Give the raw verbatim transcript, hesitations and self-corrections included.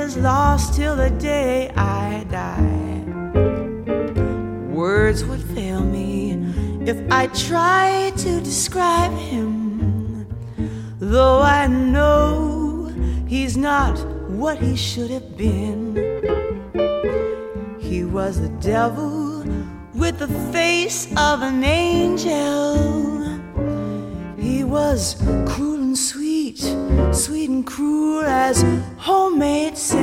is lost till the day I die. Words would fail me if I tried to describe him, though I know he's not what he should have been. He was the devil with the face of an angel. He was cruel and sweet, sweet and cruel as homemade sand.